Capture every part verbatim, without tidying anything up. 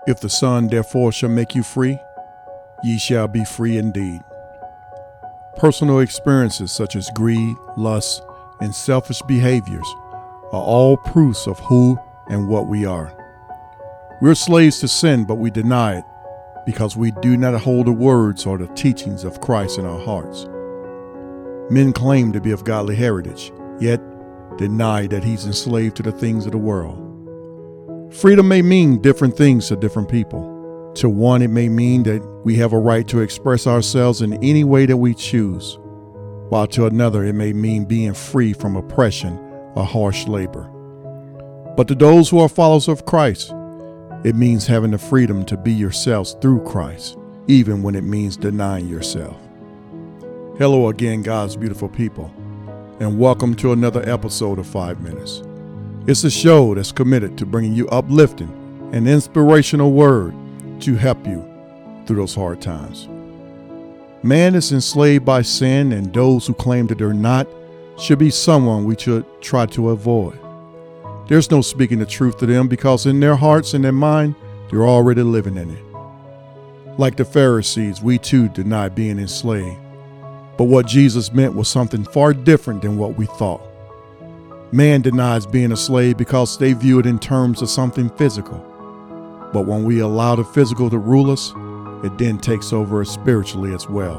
If the Son therefore shall make you free, ye shall be free indeed. Personal experiences such as greed, lust, and selfish behaviors are all proofs of who and what we are. We're slaves to sin, but we deny it because we do not hold the words or the teachings of Christ in our hearts. Men claim to be of godly heritage, yet deny that he's enslaved to the things of the world. Freedom may mean different things to different people. To one, it may mean that we have a right to express ourselves in any way that we choose, while to another, it may mean being free from oppression or harsh labor. But to those who are followers of Christ, it means having the freedom to be yourselves through Christ, even when it means denying yourself. Hello again, God's beautiful people, and welcome to another episode of Five Minutes. It's a show that's committed to bringing you uplifting and inspirational word to help you through those hard times. Man is enslaved by sin, and those who claim that they're not should be someone we should try to avoid. There's no speaking the truth to them because in their hearts and their mind, they're already living in it. Like the Pharisees, we too deny being enslaved. But what Jesus meant was something far different than what we thought. Man denies being a slave because they view it in terms of something physical. But when we allow the physical to rule us, it then takes over us spiritually as well.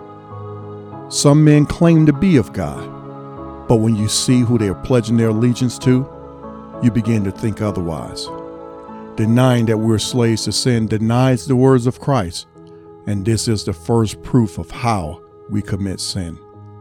Some men claim to be of God, but when you see who they are pledging their allegiance to, you begin to think otherwise. Denying that we're slaves to sin denies the words of Christ, and this is the first proof of how we commit sin.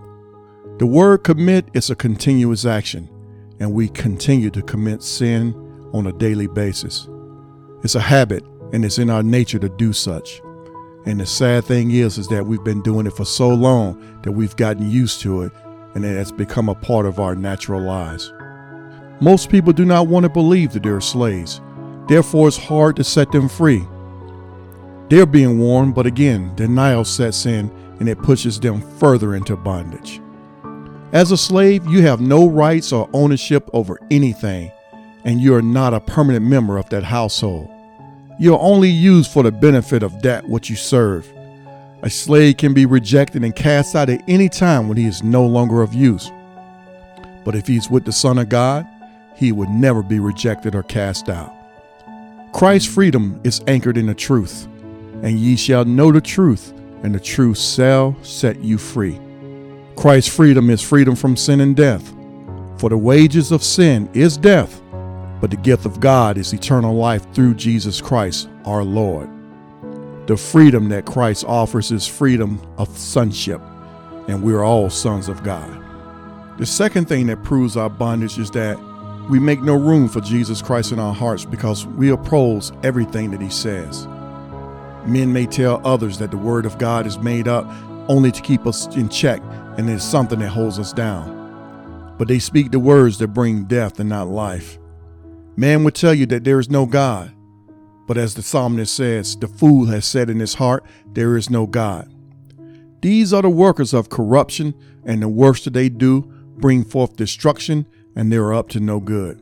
The word commit is a continuous action, and we continue to commit sin on a daily basis. It's a habit, and it's in our nature to do such. And the sad thing is, is that we've been doing it for so long that we've gotten used to it, and it has become a part of our natural lives. Most people do not want to believe that they're slaves. Therefore, it's hard to set them free. They're being warned, but again, denial sets in and it pushes them further into bondage. As a slave, you have no rights or ownership over anything, and you are not a permanent member of that household. You're only used for the benefit of that which you serve. A slave can be rejected and cast out at any time when he is no longer of use. But if he's with the Son of God, he would never be rejected or cast out. Christ's freedom is anchored in the truth, and ye shall know the truth, and the truth shall set you free. Christ's freedom is freedom from sin and death. For the wages of sin is death, but the gift of God is eternal life through Jesus Christ, our Lord. The freedom that Christ offers is freedom of sonship, and we are all sons of God. The second thing that proves our bondage is that we make no room for Jesus Christ in our hearts because we oppose everything that he says. Men may tell others that the word of God is made up only to keep us in check, and it's something that holds us down. But they speak the words that bring death and not life. Man would tell you that there is no God. But as the psalmist says, the fool has said in his heart, there is no God. These are the workers of corruption, and the worst that they do bring forth destruction, and they are up to no good.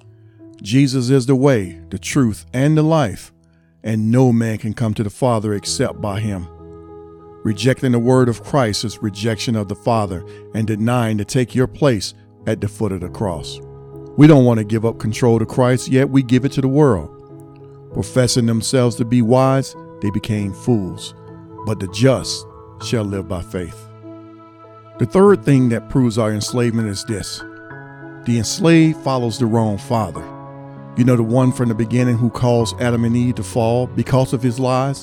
Jesus is the way, the truth, and the life, and no man can come to the Father except by him. Rejecting the word of Christ is rejection of the Father and denying to take your place at the foot of the cross. We don't want to give up control to Christ, yet we give it to the world. Professing themselves to be wise, they became fools, but the just shall live by faith. The third thing that proves our enslavement is this. The enslaved follows the wrong father. You know, the one from the beginning who caused Adam and Eve to fall because of his lies?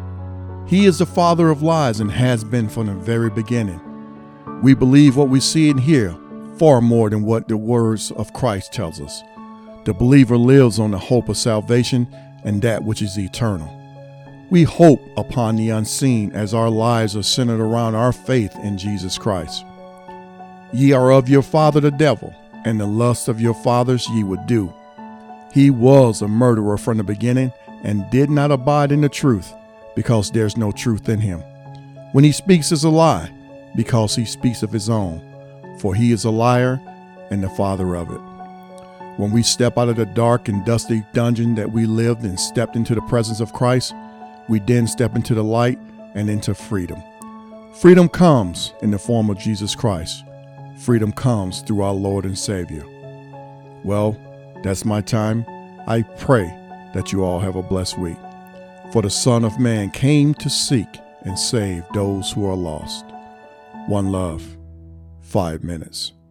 He is the father of lies and has been from the very beginning. We believe what we see and hear far more than what the words of Christ tells us. The believer lives on the hope of salvation and that which is eternal. We hope upon the unseen as our lives are centered around our faith in Jesus Christ. Ye are of your father the devil, and the lust of your fathers ye would do. He was a murderer from the beginning and did not abide in the truth, because there's no truth in him. When he speaks is a lie, because he speaks of his own, for he is a liar and the father of it. When we step out of the dark and dusty dungeon that we lived and stepped into the presence of Christ, we then step into the light and into freedom. Freedom comes in the form of Jesus Christ. Freedom comes through our Lord and Savior. Well, that's my time. I pray that you all have a blessed week. For the Son of Man came to seek and save those who are lost. One love, five minutes.